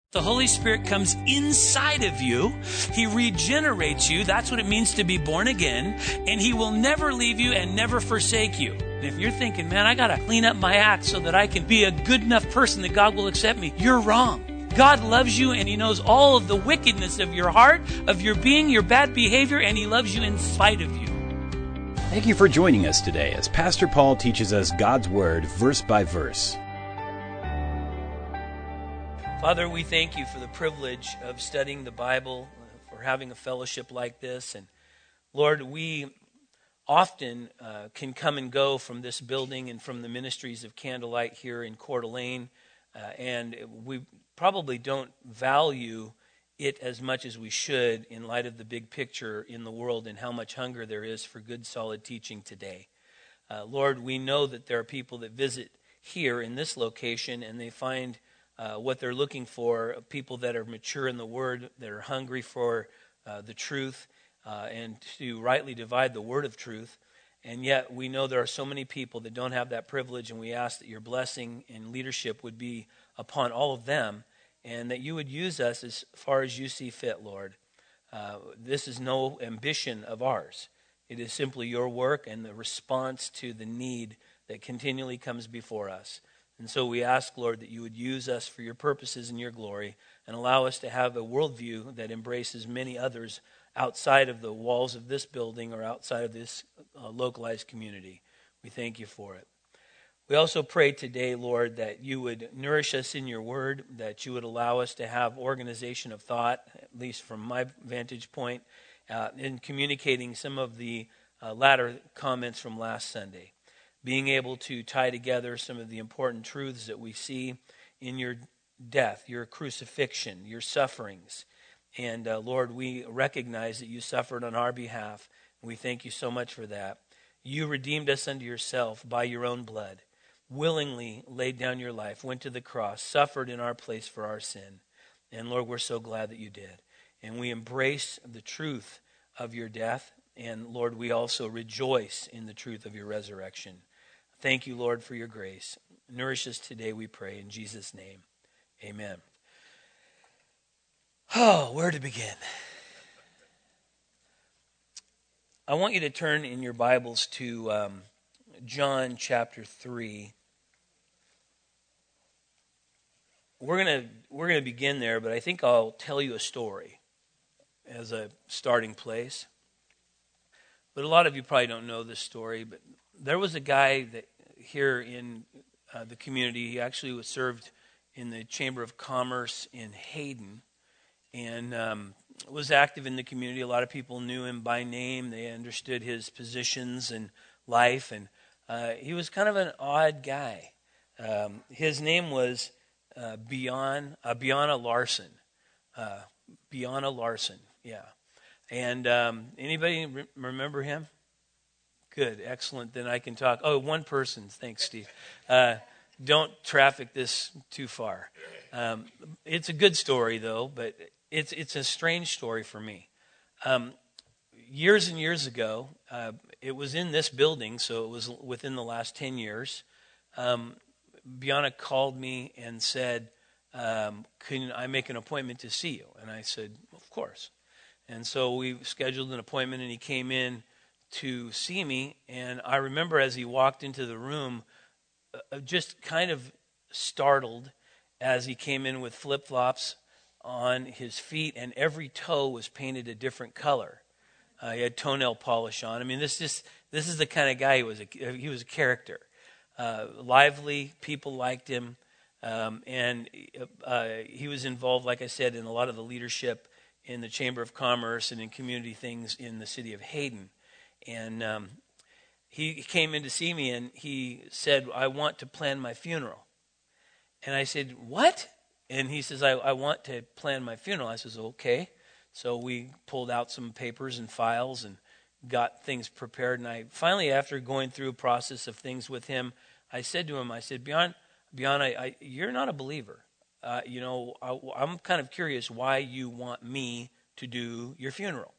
The Holy Spirit comes inside of you. He regenerates you. That's what it means to be born again. And He will never leave you and never forsake you. And if you're thinking, man, I got to clean up my act so that I can be a good enough person that God will accept me, you're wrong. God loves you and He knows all of the wickedness of your heart, of your being, your bad behavior, and He loves you in spite of you. Thank you for joining us today as Pastor Paul teaches us God's Word verse by verse. Father, we thank you for the privilege of studying the Bible, for having a fellowship like this. And Lord, we often can come and go from this building and from the ministries of Candlelight here in Coeur d'Alene, and we probably don't value it as much as we should in light of the big picture in the world and how much hunger there is for good, solid teaching today. Lord, we know that there are people that visit here in this location and they find what they're looking for, people that are mature in the Word, that are hungry for the truth, and to rightly divide the word of truth. And yet we know there are so many people that don't have that privilege, and we ask that your blessing and leadership would be upon all of them, and that you would use us as far as you see fit, Lord. This is no ambition of ours. It is simply your work and the response to the need that continually comes before us. And so we ask, Lord, that you would use us for your purposes and your glory and allow us to have a worldview that embraces many others outside of the walls of this building or outside of this localized community. We thank you for it. We also pray today, Lord, that you would nourish us in your word, that you would allow us to have organization of thought, at least from my vantage point, in communicating some of the latter comments from last Sunday. Being able to tie together some of the important truths that we see in your death, your crucifixion, your sufferings. And Lord, we recognize that you suffered on our behalf. We thank you so much for that. You redeemed us unto yourself by your own blood, willingly laid down your life, went to the cross, suffered in our place for our sin. And Lord, we're so glad that you did. And we embrace the truth of your death. And Lord, we also rejoice in the truth of your resurrection. Thank you, Lord, for your grace. Nourish us today, we pray, in Jesus' name. Amen. Oh, where to begin? I want you to turn in your Bibles to John chapter 3. We're gonna begin there, but I think I'll tell you a story as a starting place. But a lot of you probably don't know this story, but there was a guy that here in the community, he actually was served in the Chamber of Commerce in Hayden, and was active in the community. A lot of people knew him by name. They understood his positions in life, and he was kind of an odd guy. His name was Bjarne Larsen. Bjarne Larsen, yeah. And anybody remember him? Good, excellent. Then I can talk. Oh, one person. Thanks, Steve. Don't traffic this too far. It's a good story, though, but it's a strange story for me. Years and years ago, it was in this building, so it was within the last 10 years. Bjarne called me and said, can I make an appointment to see you? And I said, of course. And so we scheduled an appointment, and he came in to see me. And I remember as he walked into the room, just kind of startled as he came in with flip-flops on his feet, and every toe was painted a different color. He had toenail polish on. I mean, this is the kind of guy he was a character. Lively, people liked him, and he was involved, like I said, in a lot of the leadership in the Chamber of Commerce and in community things in the city of Hayden. And he came in to see me, and he said, I want to plan my funeral. And I said, what? And he says, I want to plan my funeral. I says, okay. So we pulled out some papers and files and got things prepared. And I finally, after going through a process of things with him, I said to him, I said, Bjarne, you're not a believer. I'm kind of curious why you want me to do your funeral.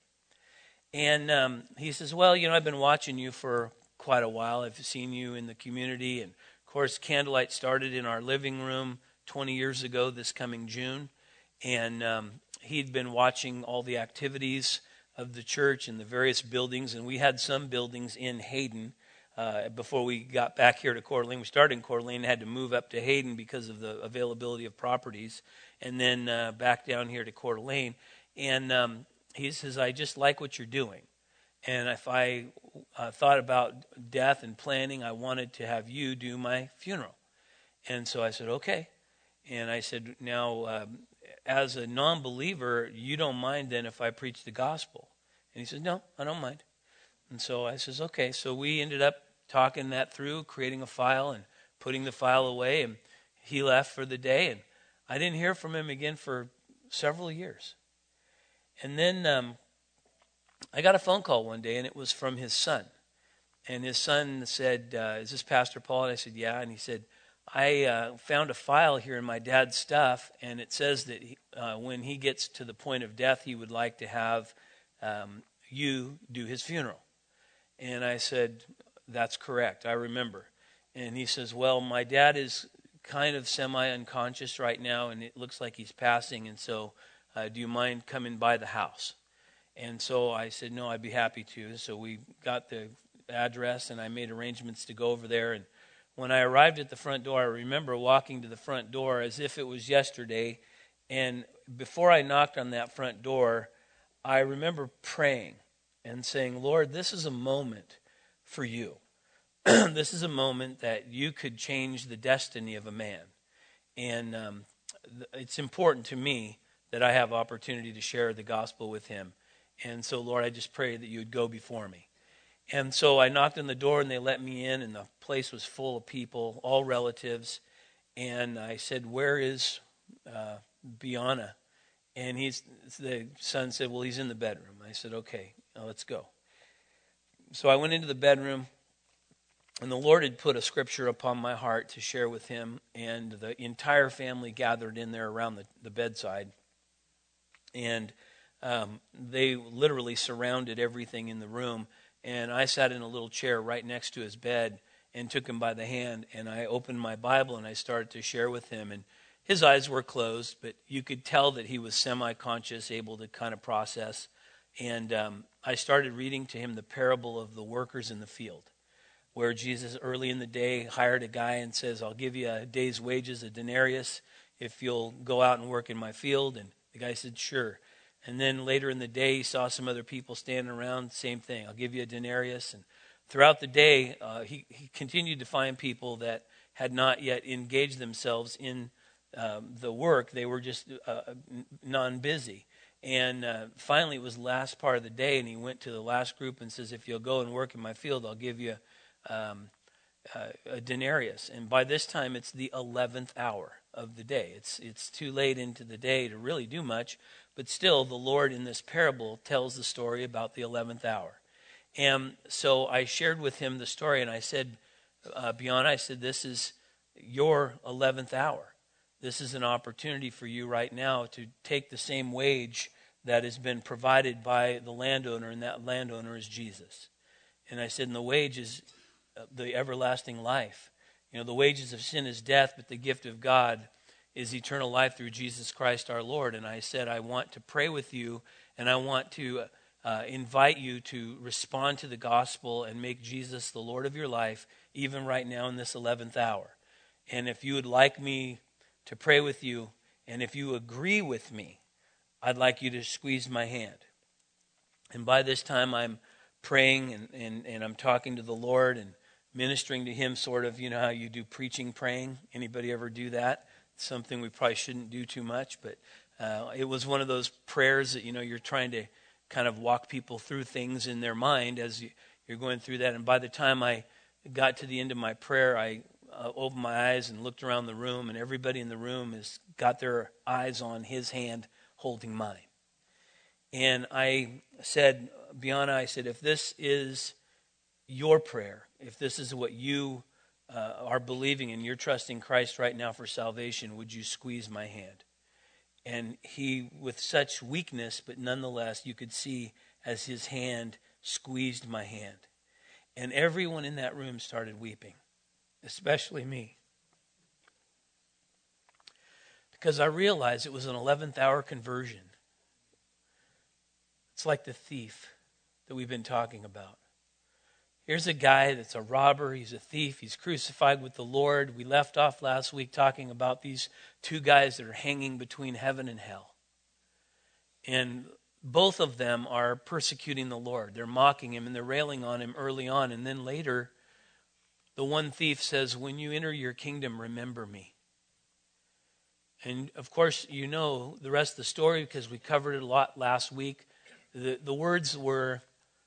And he says, well, I've been watching you for quite a while. I've seen you in the community. And, of course, Candlelight started in our living room 20 years ago this coming June. And he'd been watching all the activities of the church in the various buildings, and we had some buildings in Hayden before we got back here to Coeur d'Alene. We started in Coeur d'Alene, had to move up to Hayden because of the availability of properties, and then back down here to Coeur d'Alene. And he says, I just like what you're doing. And if I thought about death and planning, I wanted to have you do my funeral. And so I said, okay. And I said, now, as a non-believer, you don't mind then if I preach the gospel? And he said, no, I don't mind. And so I says, okay. So we ended up talking that through, creating a file and putting the file away. And he left for the day. And I didn't hear from him again for several years. And then I got a phone call one day, and it was from his son. And his son said, is this Pastor Paul? And I said, yeah. And he said, I found a file here in my dad's stuff, and it says that when he gets to the point of death, he would like to have you do his funeral. And I said, that's correct, I remember. And he says, well, my dad is kind of semi-unconscious right now, and it looks like he's passing, and so do you mind coming by the house? And so I said, no, I'd be happy to. So we got the address, and I made arrangements to go over there. And when I arrived at the front door, I remember walking to the front door as if it was yesterday. And before I knocked on that front door, I remember praying and saying, Lord, this is a moment for you. This is a moment that you could change the destiny of a man. And it's important to me that I have opportunity to share the gospel with him. And so, Lord, I just pray that you would go before me. And so I knocked on the door, and they let me in, and the place was full of people, all relatives. And I said, where is Biana? And the son said, well, he's in the bedroom. I said, okay, now let's go. So I went into the bedroom, and the Lord had put a scripture upon my heart to share with him, and the entire family gathered in there around the bedside. And they literally surrounded everything in the room. And I sat in a little chair right next to his bed and took him by the hand. And I opened my Bible and I started to share with him. And his eyes were closed, but you could tell that he was semi-conscious, able to kind of process. And I started reading to him the parable of the workers in the field, where Jesus early in the day hired a guy and says, I'll give you a day's wages, a denarius, if you'll go out and work in my field. And the guy said, sure. And then later in the day, he saw some other people standing around, same thing. I'll give you a denarius. And throughout the day, he continued to find people that had not yet engaged themselves in the work. They were just non-busy. And finally, it was the last part of the day, and he went to the last group and says, if you'll go and work in my field, I'll give you a denarius. And by this time, it's the 11th hour of the day. It's too late into the day to really do much. But still, the Lord in this parable tells the story about the 11th hour. And so I shared with him the story, and I said, Biana, I said, this is your 11th hour. This is an opportunity for you right now to take the same wage that has been provided by the landowner, and that landowner is Jesus. And I said, and the wage is the everlasting life. You know, the wages of sin is death, but the gift of God is eternal life through Jesus Christ our Lord. And I said, I want to pray with you, and I want to invite you to respond to the gospel and make Jesus the Lord of your life, even right now in this 11th hour. And if you would like me to pray with you, and if you agree with me, I'd like you to squeeze my hand. And by this time, I'm praying and I'm talking to the Lord and ministering to him, sort of, you know how you do preaching praying. Anybody ever do that? It's something we probably shouldn't do too much, but it was one of those prayers that, you know, you're trying to kind of walk people through things in their mind as you're going through that. And by the time I got to the end of my prayer, I opened my eyes and looked around the room, and everybody in the room has got their eyes on his hand holding mine. And I said, Biana, I said, if this is your prayer, if this is what you are believing and you're trusting Christ right now for salvation, would you squeeze my hand? And he, with such weakness, but nonetheless, you could see as his hand squeezed my hand. And everyone in that room started weeping, especially me. because I realized it was an 11th hour conversion. It's like the thief that we've been talking about. Here's a guy that's a robber, he's a thief, he's crucified with the Lord. We left off last week talking about these two guys that are hanging between heaven and hell. And both of them are persecuting the Lord. They're mocking him and they're railing on him early on. And then later, the one thief says, when you enter your kingdom, remember me. And of course, you know the rest of the story because we covered it a lot last week. The words were,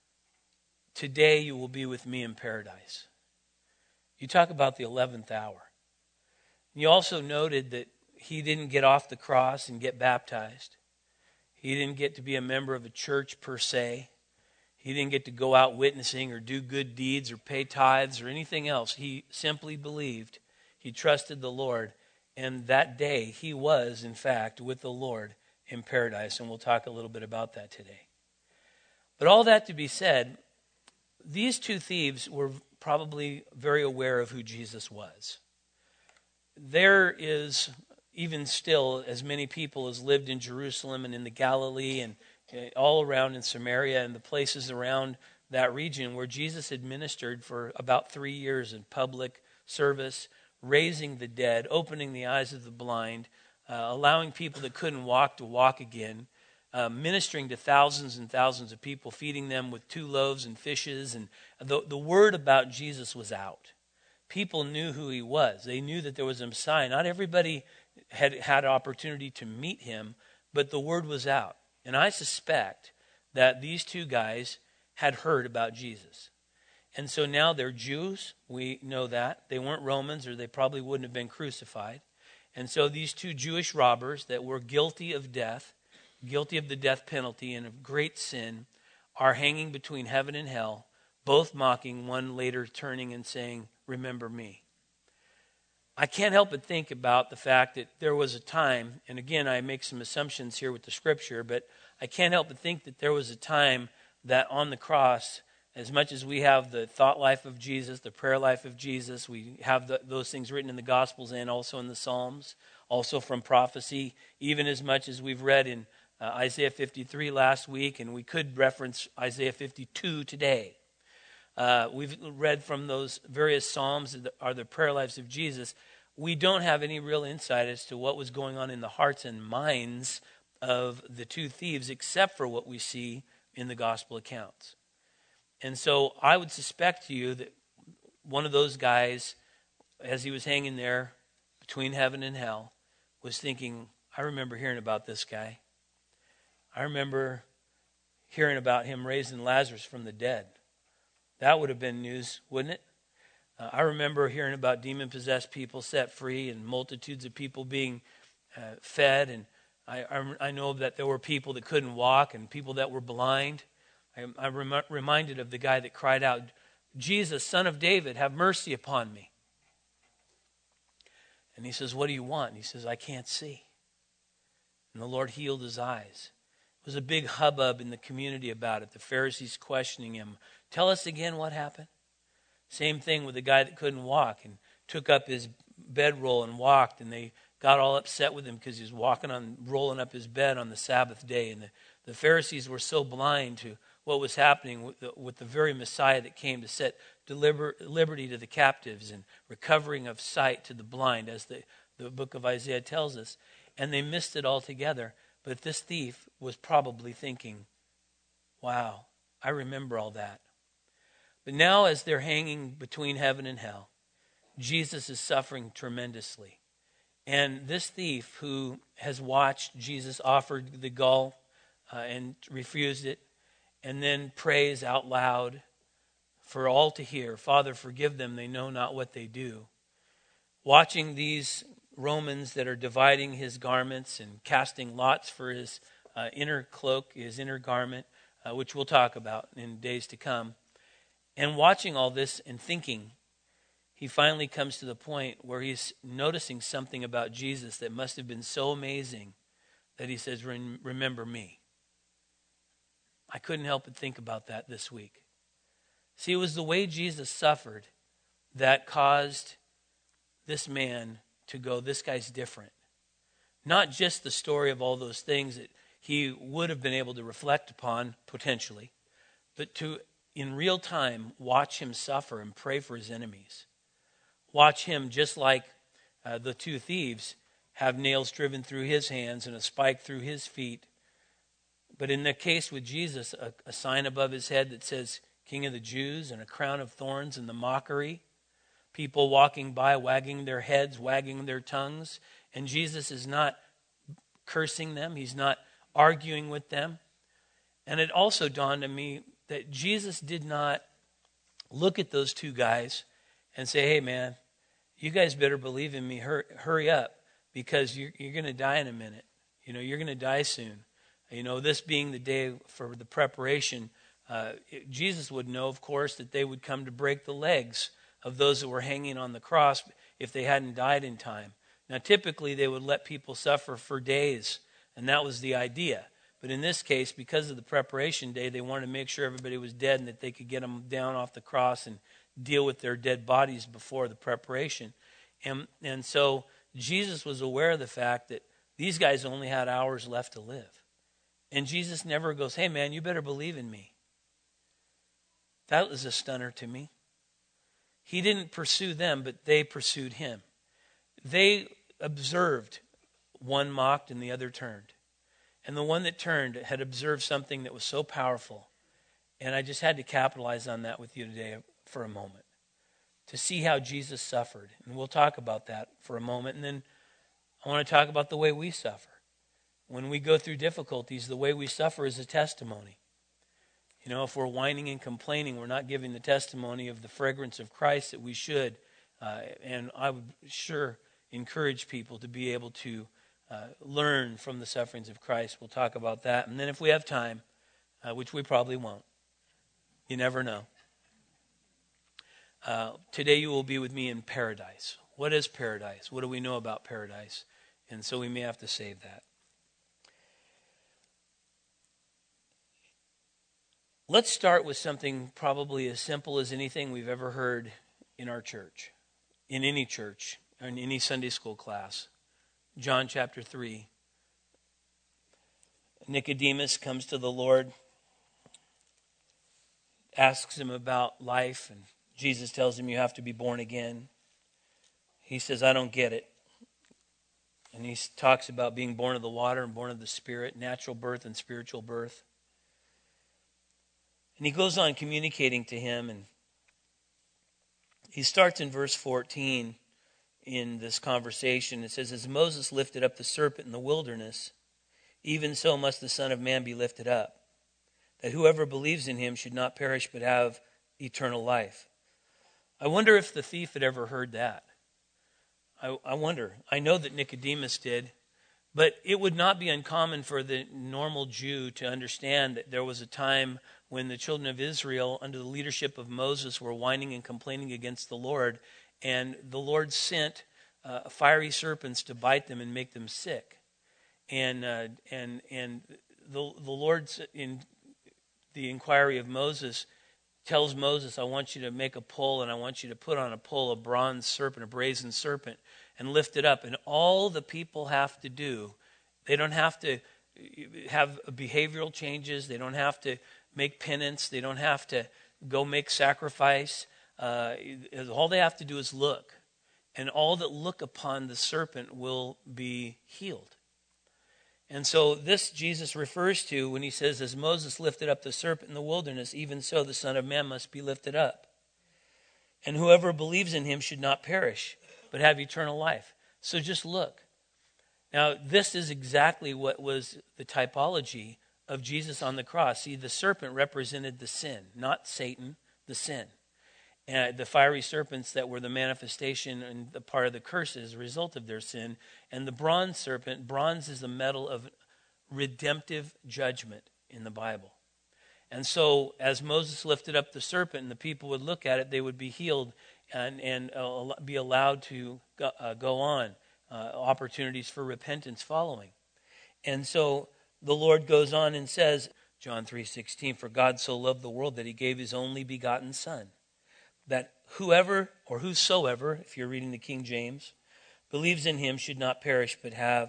today you will be with me in paradise. You talk about the 11th hour. You also noted that he didn't get off the cross and get baptized. He didn't get to be a member of a church per se. He didn't get to go out witnessing or do good deeds or pay tithes or anything else. He simply believed. He trusted the Lord. And that day he was, in fact, with the Lord in paradise. And we'll talk a little bit about that today. But all that to be said, these two thieves were probably very aware of who Jesus was. There is, even still, as many people as lived in Jerusalem and in the Galilee and all around in Samaria and the places around that region where Jesus had ministered for about 3 years in public service, raising the dead, opening the eyes of the blind, allowing people that couldn't walk to walk again, ministering to thousands and thousands of people, feeding them with 2 loaves and fishes. And the word about Jesus was out. People knew who he was. They knew that there was a Messiah. Not everybody had opportunity to meet him, but the word was out. And I suspect that these two guys had heard about Jesus. And so now they're Jews. We know that. They weren't Romans, or they probably wouldn't have been crucified. And so these two Jewish robbers that were guilty of death, guilty of the death penalty and of great sin, are hanging between heaven and hell, both mocking, one later turning and saying, remember me. I can't help but think about the fact that there was a time, and again I make some assumptions here with the scripture, but I can't help but think that there was a time that on the cross, as much as we have the thought life of Jesus, the prayer life of Jesus, we have those things written in the Gospels and also in the Psalms, also from prophecy, even as much as we've read in Isaiah 53 last week, and we could reference Isaiah 52 today. We've read from those various Psalms that are the prayer lives of Jesus. We don't have any real insight as to what was going on in the hearts and minds of the two thieves, except for what we see in the gospel accounts. And so I would suspect to you that one of those guys, as he was hanging there between heaven and hell, was thinking, I remember hearing about this guy. I remember hearing about him raising Lazarus from the dead. That would have been news, wouldn't it? I remember hearing about demon-possessed people set free and multitudes of people being fed. And I know that there were people that couldn't walk and people that were blind. I'm reminded of the guy that cried out, Jesus, Son of David, have mercy upon me. And he says, what do you want? And he says, I can't see. And the Lord healed his eyes. It was a big hubbub in the community about it. The Pharisees questioning him. Tell us again what happened. Same thing with the guy that couldn't walk and took up his bedroll and walked, and they got all upset with him because he was rolling up his bed on the Sabbath day. And the Pharisees were so blind to what was happening with the very Messiah that came to set liberty to the captives and recovering of sight to the blind, as the book of Isaiah tells us. And they missed it altogether. But this thief was probably thinking, wow, I remember all that. But now as they're hanging between heaven and hell, Jesus is suffering tremendously. And this thief who has watched Jesus offered the gall and refused it, and then prays out loud for all to hear, Father, forgive them, they know not what they do. Watching these Romans that are dividing his garments and casting lots for his inner cloak, his inner garment, which we'll talk about in days to come. And watching all this and thinking, he finally comes to the point where he's noticing something about Jesus that must have been so amazing that he says, remember me. I couldn't help but think about that this week. See, it was the way Jesus suffered that caused this man to go, this guy's different. not just the story of all those things that he would have been able to reflect upon potentially, but to, in real time, watch him suffer and pray for his enemies. Watch him, just like the two thieves, have nails driven through his hands and a spike through his feet. But in the case with Jesus, a sign above his head that says, King of the Jews, and a crown of thorns and the mockery. People walking by, wagging their heads, wagging their tongues. And Jesus is not cursing them. He's not arguing with them. And it also dawned on me that Jesus did not look at those two guys and say, hey, man, you guys better believe in me. Hurry up, because you're going to die in a minute. You're going to die soon. This being the day for the preparation, Jesus would know, of course, that they would come to break the legs of those that were hanging on the cross if they hadn't died in time. Now, typically, they would let people suffer for days, and that was the idea. But in this case, because of the preparation day, they wanted to make sure everybody was dead and that they could get them down off the cross and deal with their dead bodies before the preparation. And so Jesus was aware of the fact that these guys only had hours left to live. And Jesus never goes, hey, man, you better believe in me. That was a stunner to me. He didn't pursue them, but they pursued him. They observed. One mocked and the other turned. And the one that turned had observed something that was so powerful. And I just had to capitalize on that with you today for a moment, to see how Jesus suffered. And we'll talk about that for a moment. And then I want to talk about the way we suffer. When we go through difficulties, the way we suffer is a testimony. If we're whining and complaining, we're not giving the testimony of the fragrance of Christ that we should. And I would sure encourage people to be able to learn from the sufferings of Christ. We'll talk about that. And then if we have time, which we probably won't, you never know. Today you will be with me in paradise. What is paradise? What do we know about paradise? And so we may have to save that. Let's start with something probably as simple as anything we've ever heard in our church, in any church, or in any Sunday school class. John chapter 3. Nicodemus comes to the Lord, asks him about life, and Jesus tells him you have to be born again. He says, I don't get it. And he talks about being born of the water and born of the Spirit, natural birth and spiritual birth. And he goes on communicating to him, and he starts in verse 14 in this conversation. It says, as Moses lifted up the serpent in the wilderness, even so must the Son of Man be lifted up, that whoever believes in him should not perish but have eternal life. I wonder if the thief had ever heard that. I wonder. I know that Nicodemus did, but it would not be uncommon for the normal Jew to understand that there was a time when the children of Israel, under the leadership of Moses, were whining and complaining against the Lord, and the Lord sent fiery serpents to bite them and make them sick. And the Lord, in the inquiry of Moses, tells Moses, I want you to make a pole, and I want you to put on a pole a bronze serpent, a brazen serpent, and lift it up. And all the people have to do, they don't have to have behavioral changes, they don't have to make penance, they don't have to go make sacrifice. All they have to do is look. And all that look upon the serpent will be healed. And so this Jesus refers to when he says, as Moses lifted up the serpent in the wilderness, even so the Son of Man must be lifted up. And whoever believes in him should not perish, but have eternal life. So just look. Now, this is exactly what was the typology of Jesus on the cross. See, the serpent represented the sin, not Satan, the sin. And the fiery serpents that were the manifestation and the part of the curse as a result of their sin. And the bronze serpent, bronze is the metal of redemptive judgment in the Bible. And so as Moses lifted up the serpent and the people would look at it, they would be healed and be allowed to go on. Opportunities for repentance following. And so the Lord goes on and says, John 3:16, for God so loved the world that he gave his only begotten Son, that whoever or whosoever, if you're reading the King James, believes in him should not perish but have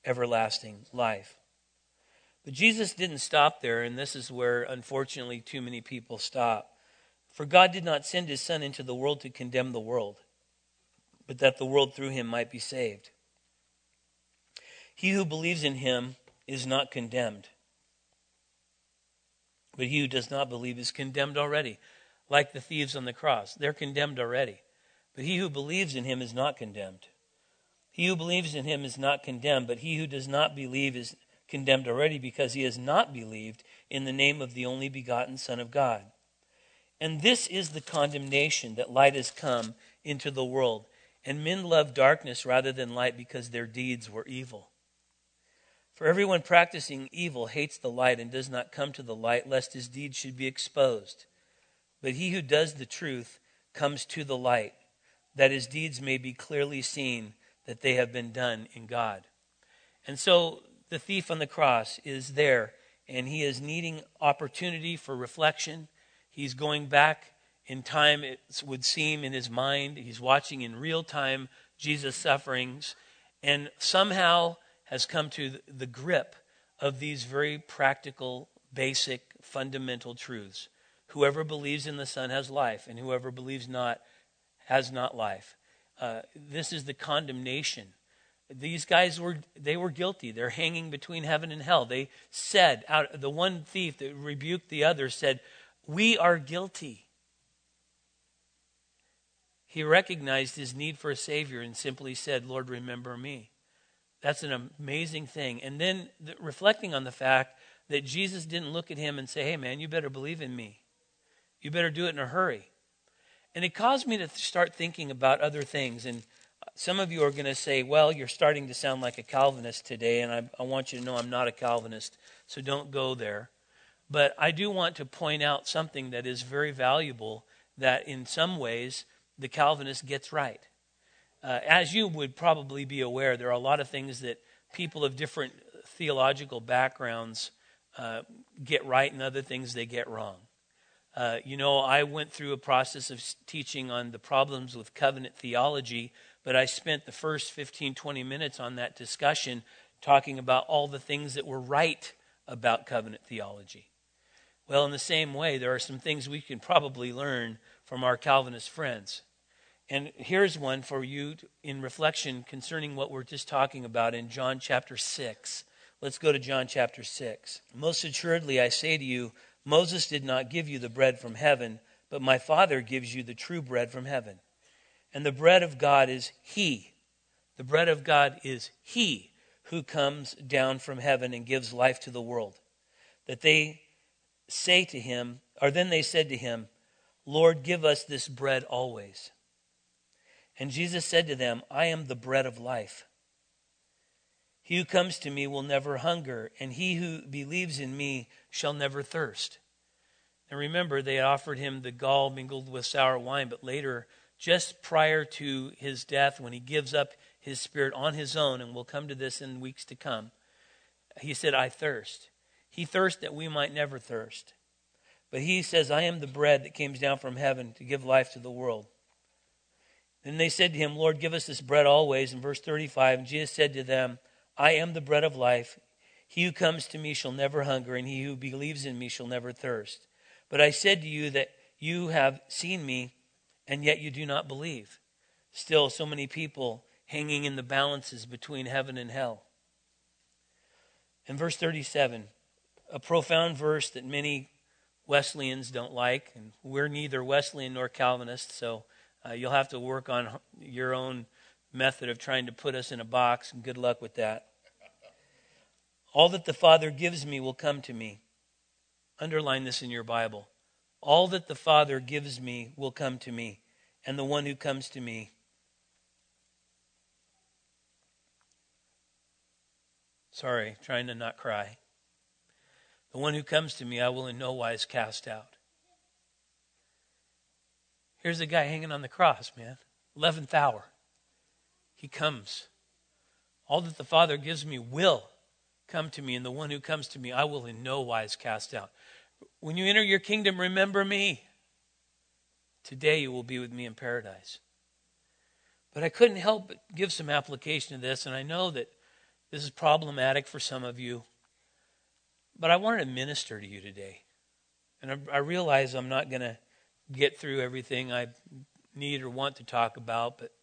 everlasting life. But Jesus didn't stop there, and this is where, unfortunately, too many people stop. For God did not send his Son into the world to condemn the world, but that the world through him might be saved. He who believes in him is not condemned, but he who does not believe is condemned already, like the thieves on the cross. They're condemned already. But he who believes in him is not condemned. He who believes in him is not condemned, but he who does not believe is condemned already, because he has not believed in the name of the only begotten Son of God. And this is the condemnation, that light has come into the world, and men love darkness rather than light, because their deeds were evil. For everyone practicing evil hates the light and does not come to the light, lest his deeds should be exposed. But he who does the truth comes to the light, that his deeds may be clearly seen, that they have been done in God. And so the thief on the cross is there, and he is needing opportunity for reflection. He's going back in time, it would seem, in his mind. He's watching in real time Jesus' sufferings, and somehow has come to the grip of these very practical, basic, fundamental truths. Whoever believes in the Son has life, and whoever believes not has not life. This is the condemnation. These guys were guilty. They're hanging between heaven and hell. They said, the one thief that rebuked the other said, "We are guilty." He recognized his need for a Savior and simply said, "Lord, remember me." That's an amazing thing. And then reflecting on the fact that Jesus didn't look at him and say, "Hey man, you better believe in me. You better do it in a hurry." And it caused me to start thinking about other things. And some of you are going to say, "Well, you're starting to sound like a Calvinist today," and I want you to know I'm not a Calvinist, so don't go there. But I do want to point out something that is very valuable, that in some ways the Calvinist gets right. As you would probably be aware, there are a lot of things that people of different theological backgrounds get right, and other things they get wrong. I went through a process of teaching on the problems with covenant theology, but I spent the first 15, 20 minutes on that discussion talking about all the things that were right about covenant theology. Well, in the same way, there are some things we can probably learn from our Calvinist friends. And here's one for you in reflection concerning what we're just talking about in John chapter 6. Let's go to John chapter 6. "Most assuredly, I say to you, Moses did not give you the bread from heaven, but my Father gives you the true bread from heaven. And the bread of God is He. The bread of God is He who comes down from heaven and gives life to the world." That they say to him, or then they said to him, "Lord, give us this bread always." And Jesus said to them, "I am the bread of life. He who comes to me will never hunger, and he who believes in me shall never thirst." And remember, they offered him the gall mingled with sour wine, but later, just prior to his death, when he gives up his spirit on his own, and we'll come to this in weeks to come, he said, "I thirst." He thirsts that we might never thirst. But he says, "I am the bread that comes down from heaven to give life to the world." Then they said to him, "Lord, give us this bread always." In verse 35, and Jesus said to them, "I am the bread of life. He who comes to me shall never hunger, and he who believes in me shall never thirst. But I said to you that you have seen me, and yet you do not believe." Still, so many people hanging in the balances between heaven and hell. In verse 37, a profound verse that many Wesleyans don't like, and we're neither Wesleyan nor Calvinist, so you'll have to work on your own method of trying to put us in a box, and good luck with that. "All that the Father gives me will come to me." Underline this in your Bible. "All that the Father gives me will come to me, and the one who comes to me." Sorry, trying to not cry. "The one who comes to me I will in no wise cast out." Here's a guy hanging on the cross, man. 11th hour. He comes. "All that the Father gives me will come to me, and the one who comes to me I will in no wise cast out." When you enter your kingdom, remember me. Today you will be with me in paradise. But I couldn't help but give some application to this, and I know that This is problematic for some of you. But I wanted to minister to you today. And I realize I'm not going to get through everything I need or want to talk about, but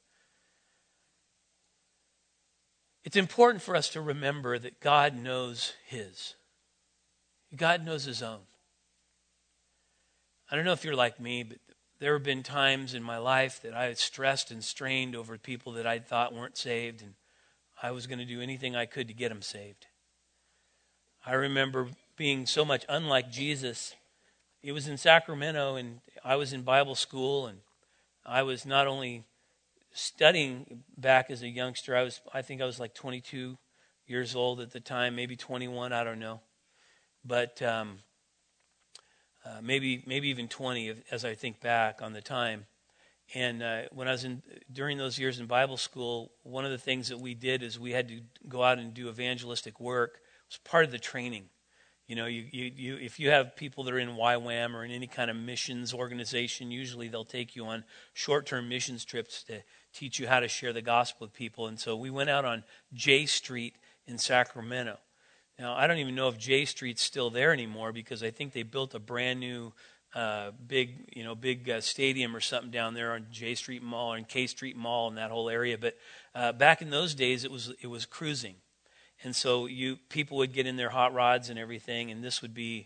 it's important for us to remember that God knows His. God knows His own. I don't know if you're like me, but there have been times in my life that I had stressed and strained over people that I thought weren't saved, and I was going to do anything I could to get them saved. I remember being so much unlike Jesus. It was in Sacramento, and I was in Bible school, and I was not only studying back as a youngster. I think I was like 22 years old at the time, maybe 21, I don't know. But maybe even 20 as I think back on the time. And when I was during those years in Bible school, one of the things that we did is we had to go out and do evangelistic work. It was part of the training. You know, you if you have people that are in YWAM or in any kind of missions organization, usually they'll take you on short-term missions trips to teach you how to share the gospel with people. And so we went out on J Street in Sacramento. Now, I don't even know if J Street's still there anymore because I think they built a brand new big stadium or something down there on J Street Mall or in K Street Mall in that whole area. But back in those days, it was cruising. And so people would get in their hot rods and everything, and this would be,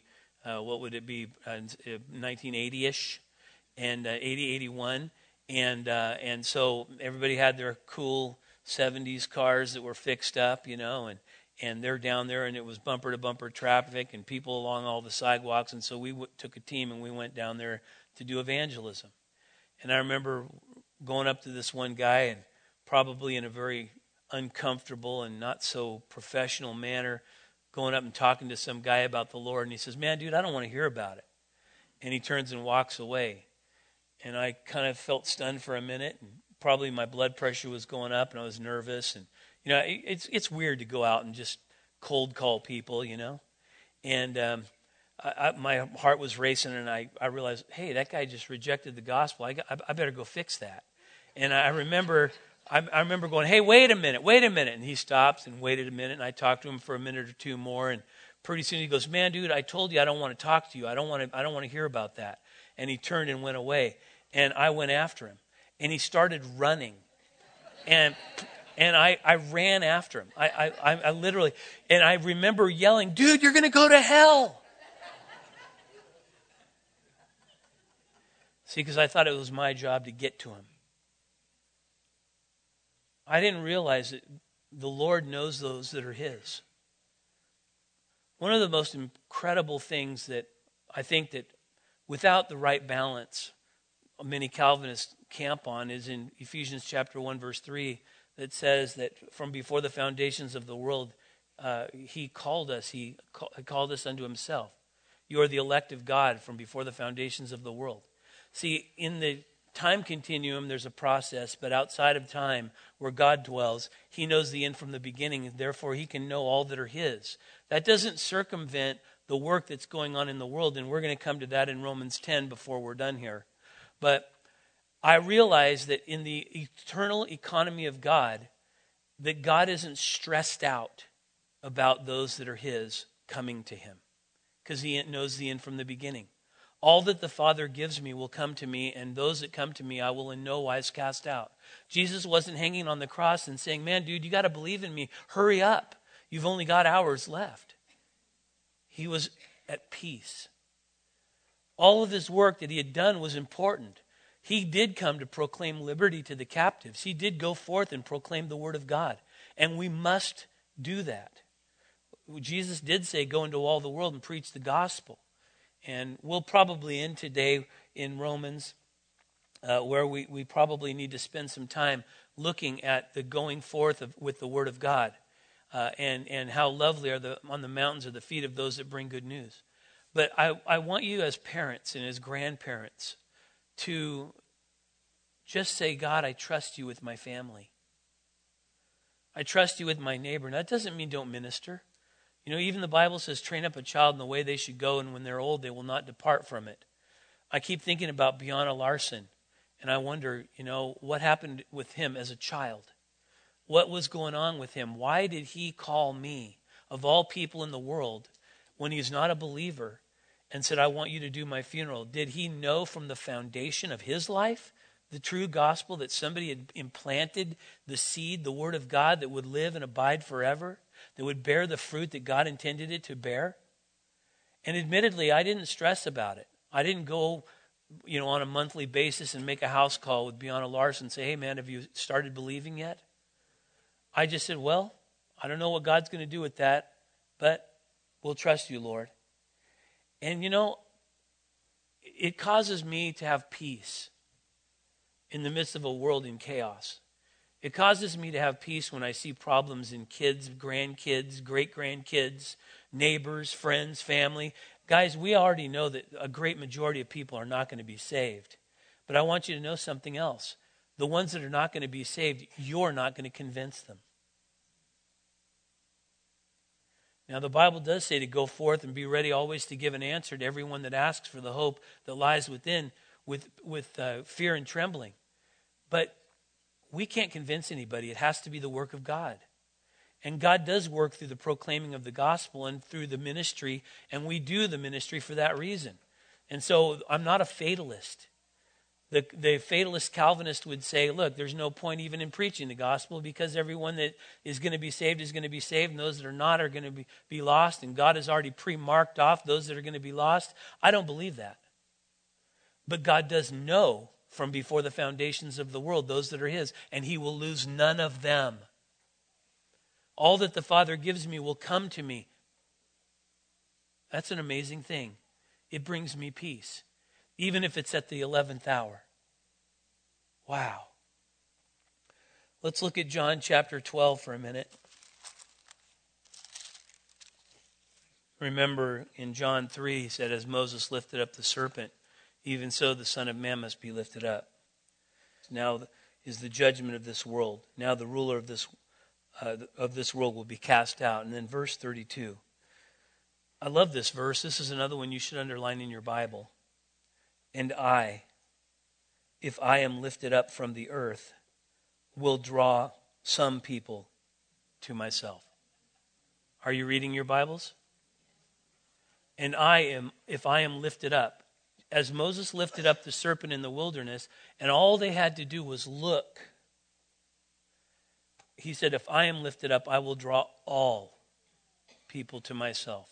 1980-ish, and 80, 81. And so everybody had their cool 70s cars that were fixed up, and they're down there, and it was bumper-to-bumper traffic and people along all the sidewalks. And so we took a team, and we went down there to do evangelism. And I remember going up to this one guy, and probably in a very uncomfortable and not so professional manner, going up and talking to some guy about the Lord. And he says, "Man, dude, I don't want to hear about it." And he turns and walks away. And I kind of felt stunned for a minute, and probably my blood pressure was going up, and I was nervous. And it's weird to go out and just cold call people, And my heart was racing, and I realized, hey, that guy just rejected the gospel. I better go fix that. And I remember going, hey, wait a minute. And he stops and waited a minute, and I talked to him for a minute or two more, and pretty soon he goes, "Man, dude, I told you I don't want to talk to you. I don't want to hear about that." And he turned and went away, and I went after him, and he started running, and I ran after him. I literally, and I remember yelling, "Dude, you're going to go to hell." See, because I thought it was my job to get to him. I didn't realize that the Lord knows those that are His. One of the most incredible things that I think that without the right balance, many Calvinists camp on is in Ephesians chapter 1, verse 3, that says that from before the foundations of the world, He called us. He called us unto Himself. You are the elect of God from before the foundations of the world. See, in the time continuum, there's a process, but outside of time, where God dwells, He knows the end from the beginning, and therefore He can know all that are His. That doesn't circumvent the work that's going on in the world, and we're going to come to that in Romans 10 before we're done here. But I realize that in the eternal economy of God, that God isn't stressed out about those that are His coming to Him, because He knows the end from the beginning. All that the Father gives me will come to me, and those that come to me I will in no wise cast out. Jesus wasn't hanging on the cross and saying, "Man, dude, you got to believe in me. Hurry up. You've only got hours left." He was at peace. All of His work that He had done was important. He did come to proclaim liberty to the captives. He did go forth and proclaim the word of God. And we must do that. Jesus did say, "Go into all the world and preach the gospel." And we'll probably end today in Romans, where we probably need to spend some time looking at the going forth with the Word of God, and how lovely are on the mountains are the feet of those that bring good news. But I want you as parents and as grandparents to just say, "God, I trust you with my family. I trust you with my neighbor." And that doesn't mean don't minister. Even the Bible says, "Train up a child in the way they should go, and when they're old, they will not depart from it." I keep thinking about Bjarne Larson, and I wonder, what happened with him as a child. What was going on with him? Why did he call me, of all people in the world, when he's not a believer, and said, I want you to do my funeral? Did he know from the foundation of his life the true gospel, that somebody had implanted the seed, the word of God, that would live and abide forever, that would bear the fruit that God intended it to bear? And admittedly, I didn't stress about it. I didn't go, on a monthly basis and make a house call with Bianna Larson and say, hey man, have you started believing yet? I just said, well, I don't know what God's going to do with that, but we'll trust you, Lord. And it causes me to have peace in the midst of a world in chaos. It causes me to have peace when I see problems in kids, grandkids, great-grandkids, neighbors, friends, family. Guys, we already know that a great majority of people are not going to be saved. But I want you to know something else. The ones that are not going to be saved, you're not going to convince them. Now, the Bible does say to go forth and be ready always to give an answer to everyone that asks for the hope that lies within with fear and trembling. But we can't convince anybody. It has to be the work of God. And God does work through the proclaiming of the gospel and through the ministry, and we do the ministry for that reason. And so I'm not a fatalist. The fatalist Calvinist would say, look, there's no point even in preaching the gospel, because everyone that is going to be saved is going to be saved, and those that are not are going to be lost, and God has already pre-marked off those that are going to be lost. I don't believe that. But God does know from before the foundations of the world those that are his, and he will lose none of them. All that the Father gives me will come to me. That's an amazing thing. It brings me peace, even if it's at the 11th hour. Wow. Let's look at John chapter 12 for a minute. Remember in John 3, he said, as Moses lifted up the serpent, even so the Son of Man must be lifted up. Now is the judgment of this world. Now the ruler of this world will be cast out. And then verse 32. I love this verse. This is another one you should underline in your Bible. And I, if I am lifted up from the earth, will draw some people to myself. Are you reading your Bibles? And if I am lifted up, as Moses lifted up the serpent in the wilderness, and all they had to do was look. He said, if I am lifted up, I will draw all people to myself.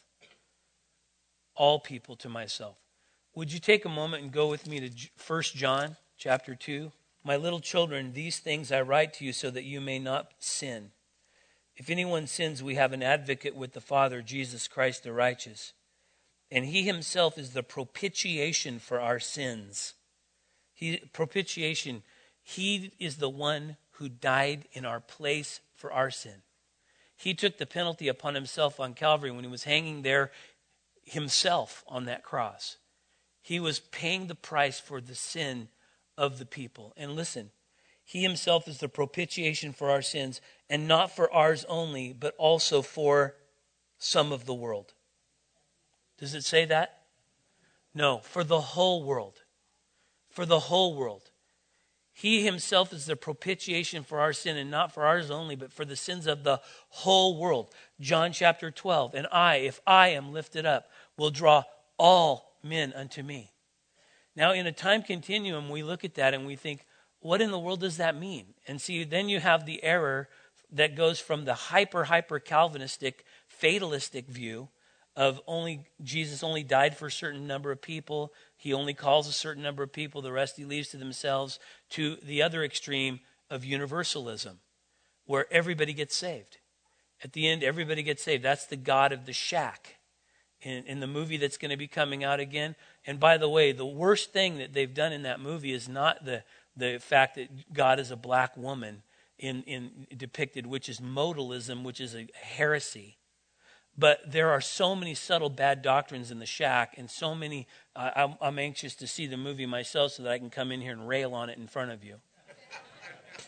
All people to myself. Would you take a moment and go with me to 1 John chapter 2? My little children, these things I write to you so that you may not sin. If anyone sins, we have an advocate with the Father, Jesus Christ the righteous. And he himself is the propitiation for our sins. Propitiation, he is the one who died in our place for our sin. He took the penalty upon himself on Calvary when he was hanging there himself on that cross. He was paying the price for the sin of the people. And listen, he himself is the propitiation for our sins, and not for ours only, but also for some of the world. Does it say that? No, for the whole world. For the whole world. He himself is the propitiation for our sin, and not for ours only, but for the sins of the whole world. John chapter 12. And I, if I am lifted up, will draw all men unto me. Now, in a time continuum, we look at that and we think, what in the world does that mean? And see, then you have the error that goes from the hyper Calvinistic, fatalistic view of Jesus only died for a certain number of people. He only calls a certain number of people. The rest he leaves to themselves, to the other extreme of universalism, where everybody gets saved. At the end, everybody gets saved. That's the God of the shack in the movie that's going to be coming out again. And by the way, the worst thing that they've done in that movie is not the fact that God is a black woman in depicted, which is modalism, which is a heresy. But there are so many subtle bad doctrines in the shack, and so many, I'm anxious to see the movie myself so that I can come in here and rail on it in front of you.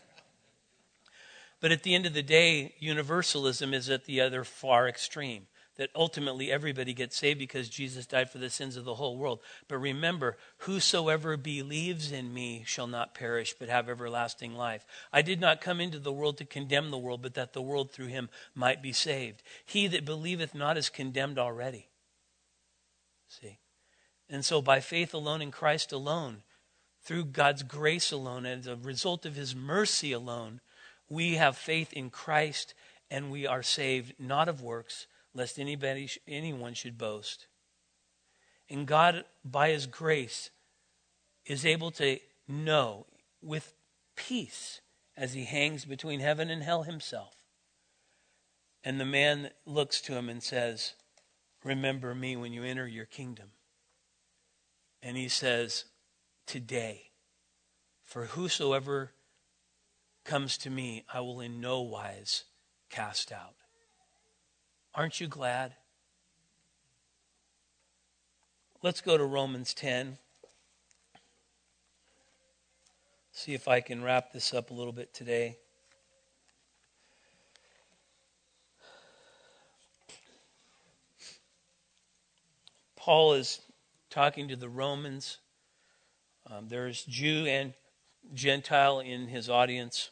But at the end of the day, universalism is at the other far extreme. that ultimately everybody gets saved because Jesus died for the sins of the whole world. But remember, whosoever believes in me shall not perish, but have everlasting life. I did not come into the world to condemn the world, but that the world through him might be saved. He that believeth not is condemned already. See? And so by faith alone in Christ alone, through God's grace alone, as a result of his mercy alone, we have faith in Christ and we are saved, not of works, lest anyone should boast. And God, by his grace, is able to know with peace as he hangs between heaven and hell himself. And the man looks to him and says, remember me when you enter your kingdom. And he says, today, for whosoever comes to me, I will in no wise cast out. Aren't you glad? Let's go to Romans 10. See if I can wrap this up a little bit today. Paul is talking to the Romans. There's Jew and Gentile in his audience.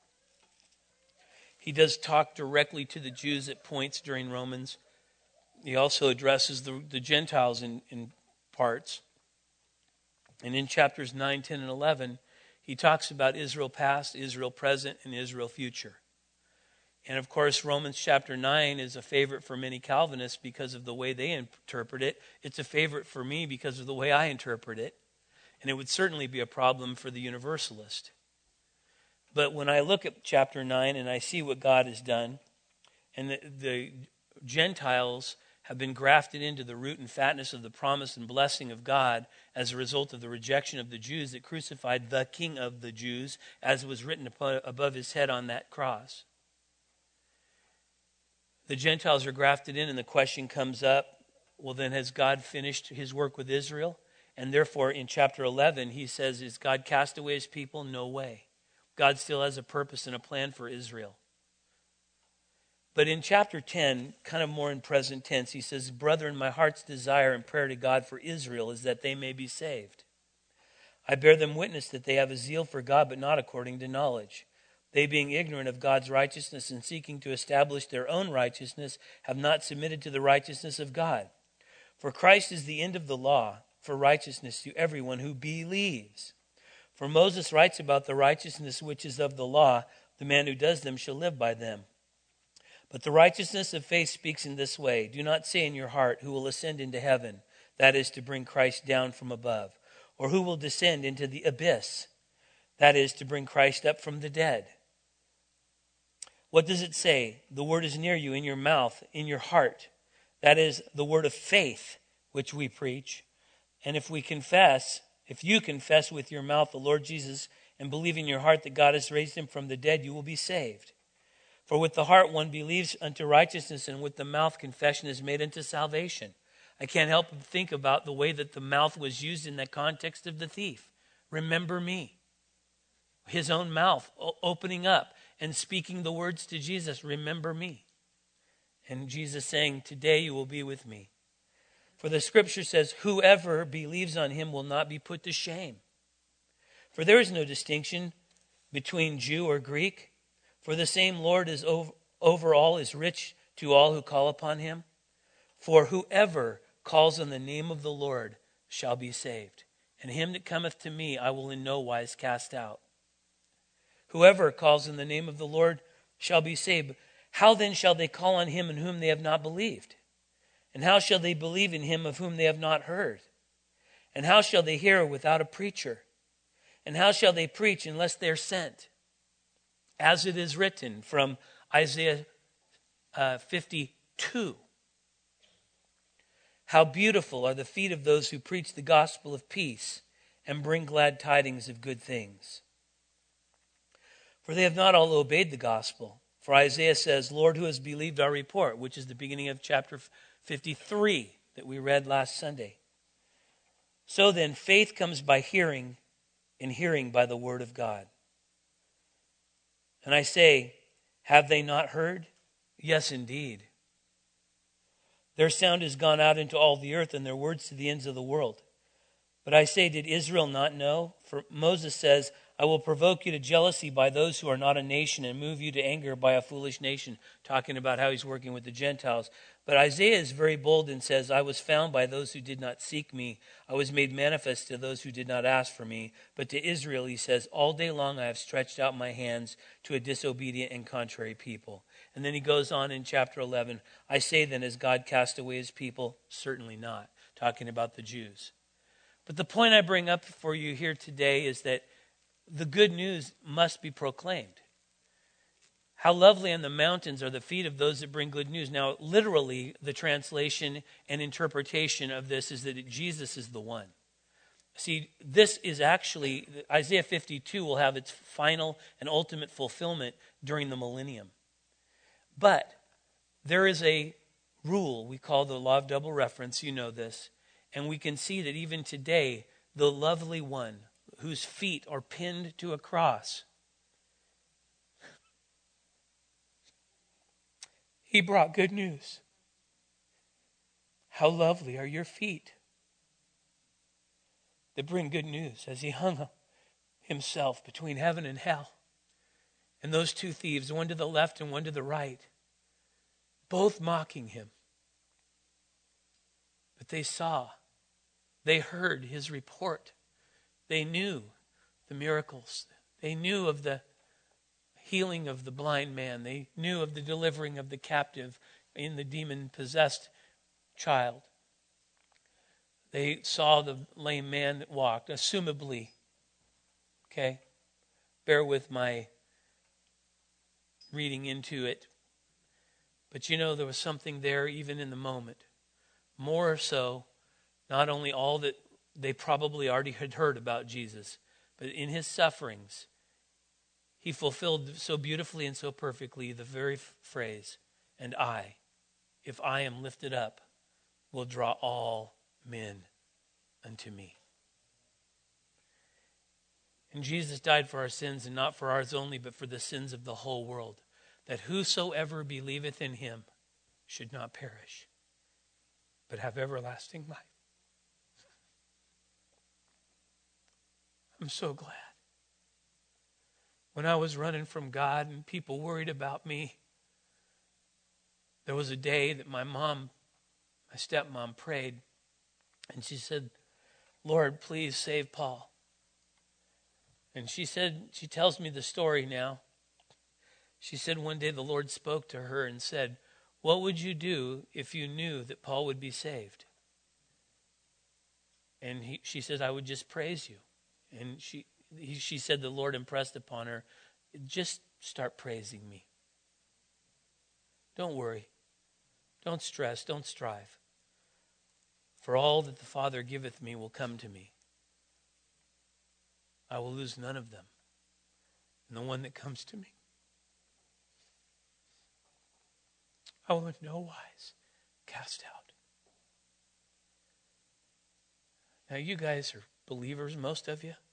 He does talk directly to the Jews at points during Romans. He also addresses the Gentiles in parts. And in chapters 9, 10, and 11, he talks about Israel past, Israel present, and Israel future. And of course, Romans chapter 9 is a favorite for many Calvinists because of the way they interpret it. It's a favorite for me because of the way I interpret it. And it would certainly be a problem for the Universalist. But when I look at chapter 9 and I see what God has done, and the Gentiles have been grafted into the root and fatness of the promise and blessing of God as a result of the rejection of the Jews that crucified the King of the Jews, as was written above his head on that cross. The Gentiles are grafted in, and the question comes up, well, then has God finished his work with Israel? And therefore, in chapter 11, he says, is God cast away his people? No way. God still has a purpose and a plan for Israel. But in chapter 10, kind of more in present tense, he says, brethren, my heart's desire and prayer to God for Israel is that they may be saved. I bear them witness that they have a zeal for God, but not according to knowledge. They, being ignorant of God's righteousness and seeking to establish their own righteousness, have not submitted to the righteousness of God. For Christ is the end of the law for righteousness to everyone who believes. For Moses writes about the righteousness which is of the law, the man who does them shall live by them. But the righteousness of faith speaks in this way, do not say in your heart, who will ascend into heaven, that is to bring Christ down from above, or who will descend into the abyss, that is to bring Christ up from the dead. What does it say? The word is near you, in your mouth, in your heart. That is the word of faith which we preach. And if you confess with your mouth the Lord Jesus and believe in your heart that God has raised him from the dead, you will be saved. For with the heart one believes unto righteousness, and with the mouth confession is made unto salvation. I can't help but think about the way that the mouth was used in the context of the thief. Remember me. His own mouth opening up and speaking the words to Jesus, remember me. And Jesus saying, today you will be with me. For the scripture says, whoever believes on him will not be put to shame. For there is no distinction between Jew or Greek. For the same Lord is over all, is rich to all who call upon him. For whoever calls on the name of the Lord shall be saved. And him that cometh to me I will in no wise cast out. Whoever calls on the name of the Lord shall be saved. How then shall they call on him in whom they have not believed? And how shall they believe in him of whom they have not heard? And how shall they hear without a preacher? And how shall they preach unless they are sent? As it is written from Isaiah 52. How beautiful are the feet of those who preach the gospel of peace and bring glad tidings of good things. For they have not all obeyed the gospel. For Isaiah says, Lord, who has believed our report, which is the beginning of chapter 53 that we read last Sunday. So then, faith comes by hearing, and hearing by the word of God. And I say, have they not heard? Yes, indeed. Their sound has gone out into all the earth, and their words to the ends of the world. But I say, did Israel not know? For Moses says, I will provoke you to jealousy by those who are not a nation and move you to anger by a foolish nation, talking about how he's working with the Gentiles. But Isaiah is very bold and says, I was found by those who did not seek me. I was made manifest to those who did not ask for me. But to Israel, he says, all day long I have stretched out my hands to a disobedient and contrary people. And then he goes on in chapter 11, I say then, has God cast away his people? Certainly not, talking about the Jews. But the point I bring up for you here today is that the good news must be proclaimed. How lovely on the mountains are the feet of those that bring good news. Now, literally, the translation and interpretation of this is that Jesus is the one. See, this is actually, Isaiah 52 will have its final and ultimate fulfillment during the millennium. But there is a rule we call the law of double reference. You know this. And we can see that even today, the lovely one whose feet are pinned to a cross, he brought good news. How lovely are your feet that bring good news, as he hung himself between heaven and hell. And those two thieves, one to the left and one to the right, both mocking him. But they saw, they heard his report. They knew the miracles. They knew of the healing of the blind man. They knew of the delivering of the captive in the demon-possessed child. They saw the lame man that walked, assumably. Okay? Bear with my reading into it. But you know, there was something there even in the moment. More so, not only all that they probably already had heard about Jesus, but in his sufferings, he fulfilled so beautifully and so perfectly the very phrase, and I, if I am lifted up, will draw all men unto me. And Jesus died for our sins, and not for ours only, but for the sins of the whole world, that whosoever believeth in him should not perish, but have everlasting life. I'm so glad. When I was running from God and people worried about me, there was a day that my stepmom prayed, and she said, Lord, please save Paul. And she tells me the story now. She said one day the Lord spoke to her and said, what would you do if you knew that Paul would be saved? And she said, I would just praise you. And she said the Lord impressed upon her, just start praising me. Don't worry. Don't stress. Don't strive. For all that the Father giveth me will come to me. I will lose none of them. And the one that comes to me, I will in no wise cast out. Now you guys are believers, most of you.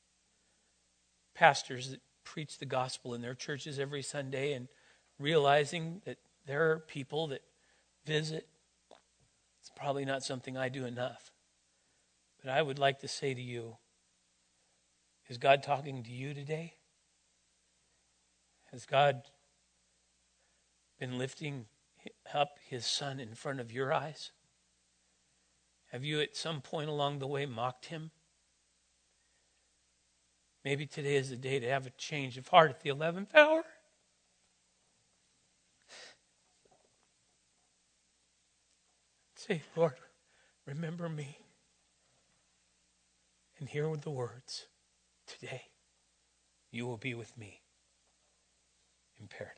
Pastors that preach the gospel in their churches every Sunday and realizing that there are people that visit. It's probably not something I do enough. But I would like to say to you, is God talking to you today? Has God been lifting up his Son in front of your eyes? Have you at some point along the way mocked him? Maybe today is the day to have a change of heart at the 11th hour. Say, Lord, remember me. And hear the words, today you will be with me in paradise.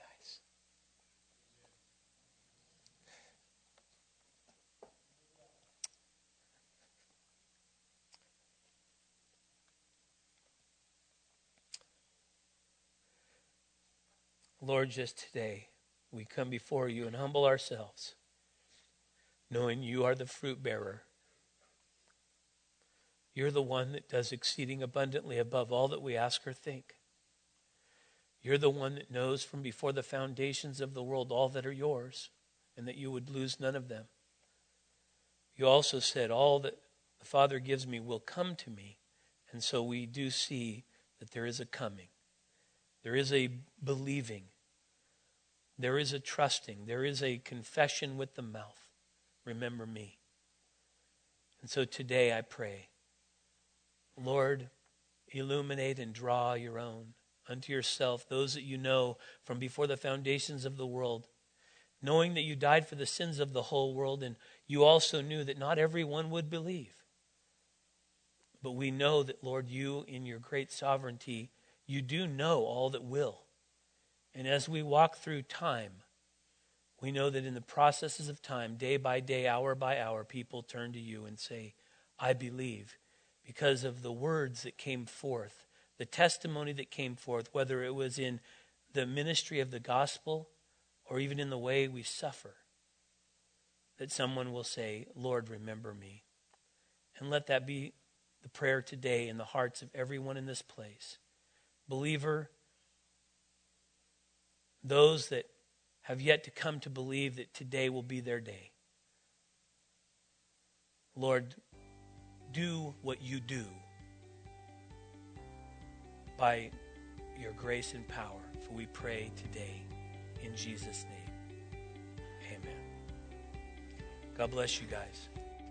Lord, just today we come before you and humble ourselves, knowing you are the fruit bearer. You're the one that does exceeding abundantly above all that we ask or think. You're the one that knows from before the foundations of the world all that are yours, and that you would lose none of them. You also said, all that the Father gives me will come to me. And so we do see that there is a coming. There is a believing. There is a trusting. There is a confession with the mouth. Remember me. And so today I pray, Lord, illuminate and draw your own unto yourself, those that you know from before the foundations of the world, knowing that you died for the sins of the whole world, and you also knew that not everyone would believe. But we know that, Lord, you in your great sovereignty, you do know all that will. And as we walk through time, we know that in the processes of time, day by day, hour by hour, people turn to you and say, I believe, because of the words that came forth, the testimony that came forth, whether it was in the ministry of the gospel or even in the way we suffer, that someone will say, Lord, remember me. And let that be the prayer today in the hearts of everyone in this place. Believer, those that have yet to come to believe that today will be their day. Lord, do what you do by your grace and power. For we pray today in Jesus' name. Amen. God bless you guys.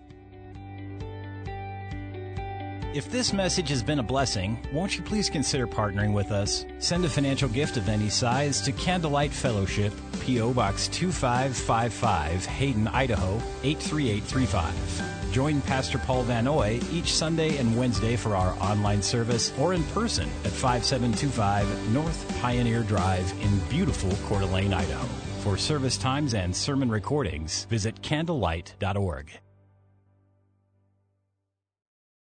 If this message has been a blessing, won't you please consider partnering with us? Send a financial gift of any size to Candlelight Fellowship, P.O. Box 2555, Hayden, Idaho 83835. Join Pastor Paul Van Oy each Sunday and Wednesday for our online service or in person at 5725 North Pioneer Drive in beautiful Coeur d'Alene, Idaho. For service times and sermon recordings, visit candlelight.org.